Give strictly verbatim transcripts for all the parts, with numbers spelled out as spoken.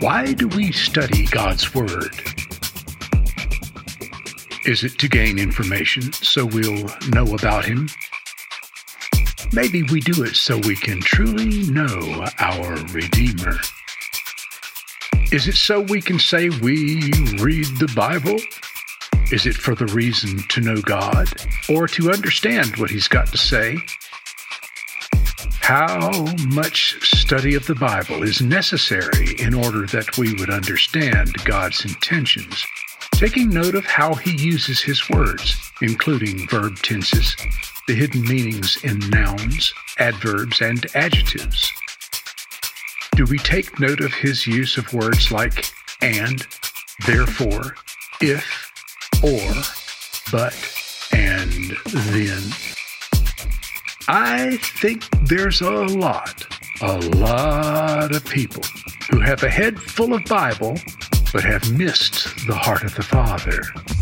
Why do we study God's Word? Is it to gain information so we'll know about Him? Maybe we do it so we can truly know our Redeemer. Is it so we can say we read the Bible? Is it for the reason to know God or to understand what He's got to say? How much study of the Bible is necessary in order that we would understand God's intentions, taking note of how He uses His words, including verb tenses, the hidden meanings in nouns, adverbs, and adjectives? Do we take note of His use of words like and, therefore, if, or, but, and then? I think there's a lot, a lot of people who have a head full of Bible, but have missed the heart of the Father.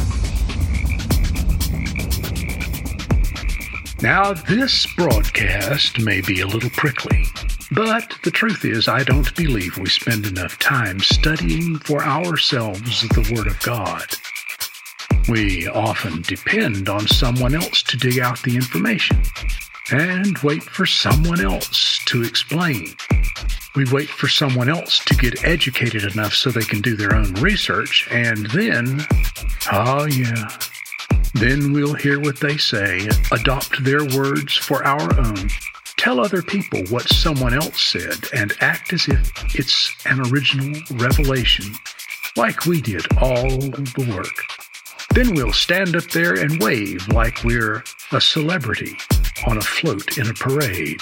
Now, this broadcast may be a little prickly, but the truth is I don't believe we spend enough time studying for ourselves the Word of God. We often depend on someone else to dig out the information and wait for someone else to explain. We wait for someone else to get educated enough so they can do their own research, and then, oh yeah, then we'll hear what they say, adopt their words for our own, tell other people what someone else said, and act as if it's an original revelation, like we did all the work. Then we'll stand up there and wave like we're a celebrity on a float in a parade.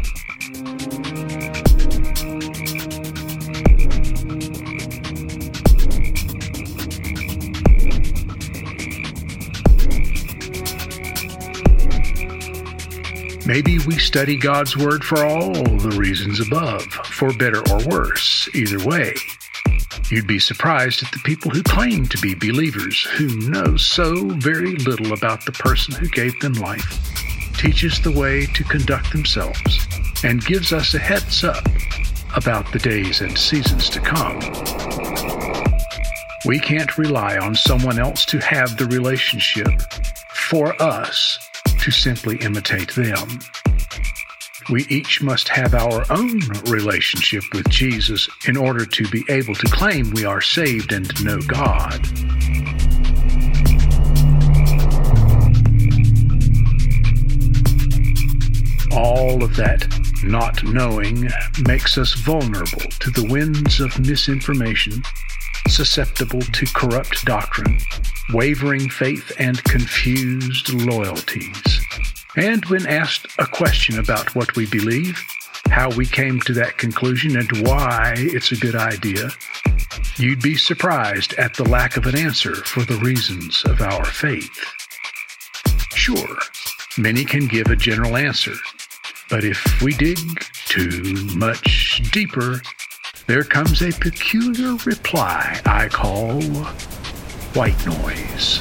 Maybe we study God's Word for all the reasons above, for better or worse, either way. You'd be surprised at the people who claim to be believers, who know so very little about the person who gave them life, teaches the way to conduct themselves, and gives us a heads up about the days and seasons to come. We can't rely on someone else to have the relationship for us to simply imitate them. We each must have our own relationship with Jesus in order to be able to claim we are saved and to know God. All of that not knowing makes us vulnerable to the winds of misinformation, susceptible to corrupt doctrine, wavering faith, and confused loyalties. And when asked a question about what we believe, how we came to that conclusion, and why it's a good idea, you'd be surprised at the lack of an answer for the reasons of our faith. Sure, many can give a general answer, but if we dig too much deeper, there comes a peculiar reply I call white noise.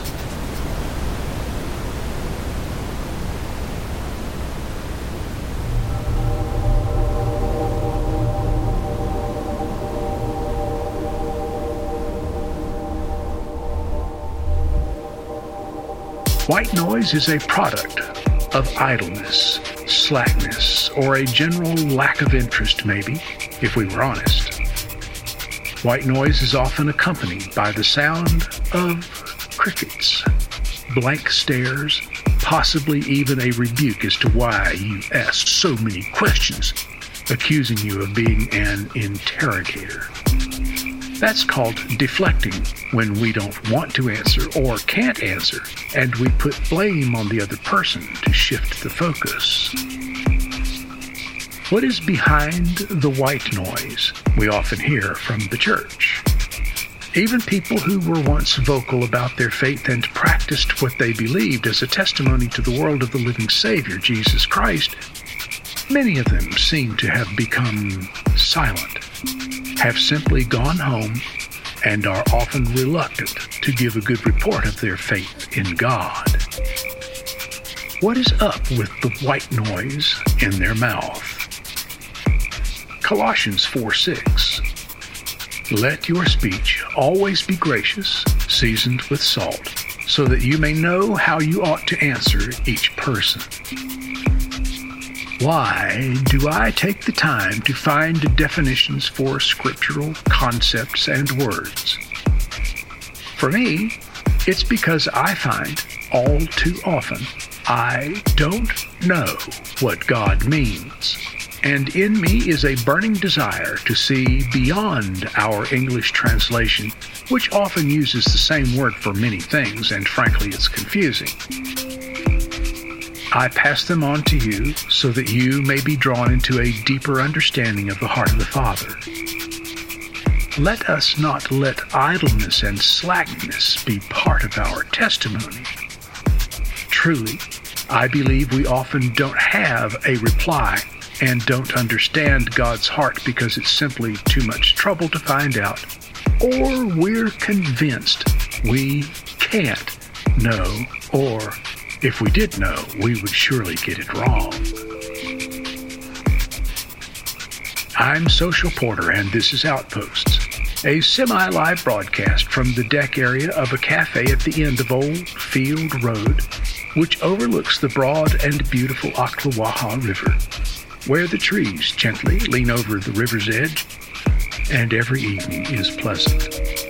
White noise is a product of idleness, slackness, or a general lack of interest, maybe, if we were honest. White noise is often accompanied by the sound of crickets, blank stares, possibly even a rebuke as to why you ask so many questions, accusing you of being an interrogator. That's called deflecting, when we don't want to answer or can't answer, and we put blame on the other person to shift the focus. What is behind the white noise we often hear from the church? Even people who were once vocal about their faith and practiced what they believed as a testimony to the world of the living Savior, Jesus Christ, many of them seem to have become silent, have simply gone home, and are often reluctant to give a good report of their faith in God. What is up with the white noise in their mouth? Colossians four six. Let your speech always be gracious, seasoned with salt, so that you may know how you ought to answer each person. Why do I take the time to find definitions for scriptural concepts and words? For me, it's because I find all too often I don't know what God means. And in me is a burning desire to see beyond our English translation, which often uses the same word for many things, and frankly, it's confusing. I pass them on to you so that you may be drawn into a deeper understanding of the heart of the Father. Let us not let idleness and slackness be part of our testimony. Truly, I believe we often don't have a reply and don't understand God's heart because it's simply too much trouble to find out, or we're convinced we can't know, or if we did know, we would surely get it wrong. I'm Social Porter, and this is Outposts, a semi-live broadcast from the deck area of a cafe at the end of Old Field Road, which overlooks the broad and beautiful Ocklawaha River, where the trees gently lean over the river's edge, and every evening is pleasant.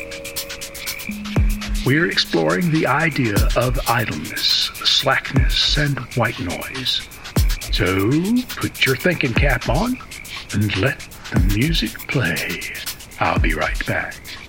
We're exploring the idea of idleness, slackness, and white noise. So put your thinking cap on and let the music play. I'll be right back.